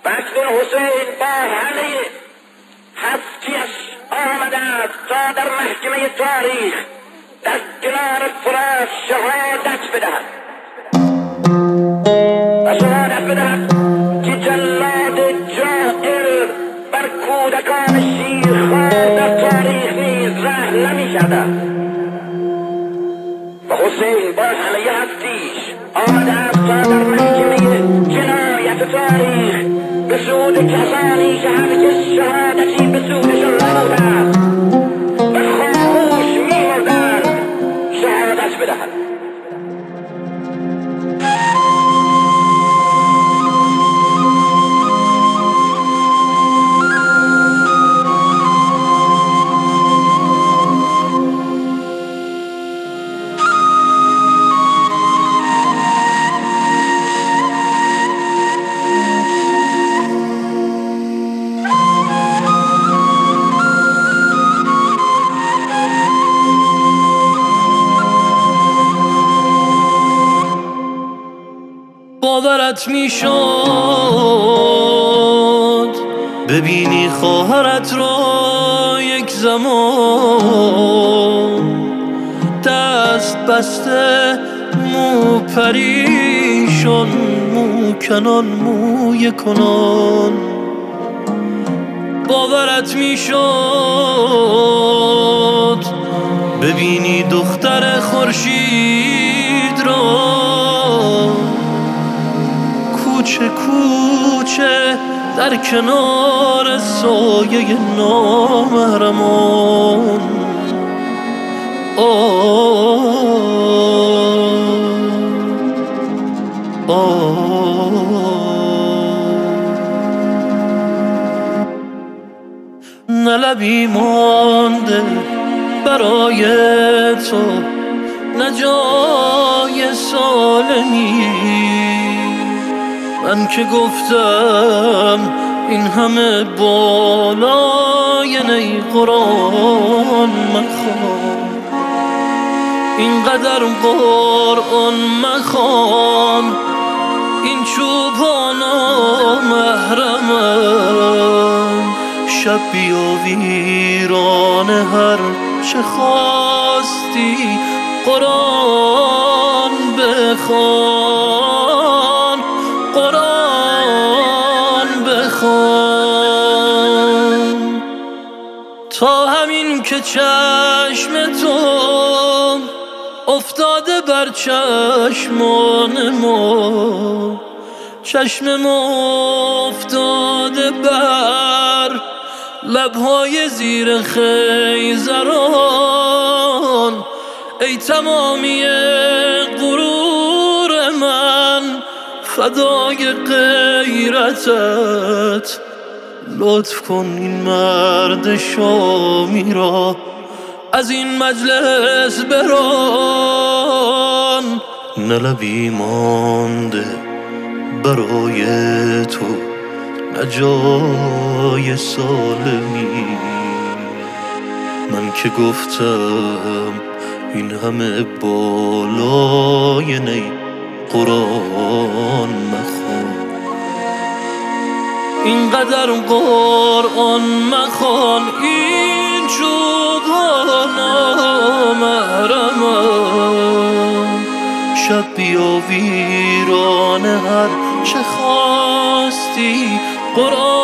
وقت حسین با همه هستیش آمده است تا در محکمه تاریخ در کنار فرات شهادت بدهد و شهادت بدهد که جلاد جائر بر کودکان شیرخوار در تاریخ نیز رحم نمی شود. و حسین با همه هستیش آمده است تا در محکمه جنایت تاریخ به سود کسانی که هرگز شهادتی به سودشان نبوده است و خاموش می‌مردند شهادت بدهد. باورت میشد ببینی خواهرت را یک زمان دست بسته، مو پریشان، مو کنان، موی کنان. باورت میشد ببینی دختر خورشید را کوچه کوچه در کنار سایه نامحرمان. نه لبی مانده برای تو، نه جای سالمی. من که گفتم این همه بالای نی قرآن مخوان، اینقدر قرآن مخوان، این چوبانا محرمن. شب بیا ویران هر چه خواستی قرآن بخوان، قرآن بخوان. تا همین که چشم تو افتاده بر چشمان ما، چشم ما افتاده بر لبهای زیر خیزران. ای تمامی غرور من فدای غیرتت، لطف کن این مرد شامی را از این مجلس بران. نه لبی مانده برای تو، نه جای سالمی. من که گفتم این همه بالای نی قرآن مخوان، اینقدر قرآن مخوان، این چوبانا محرمن. شب بیا ویران هر چه خواستی قرآن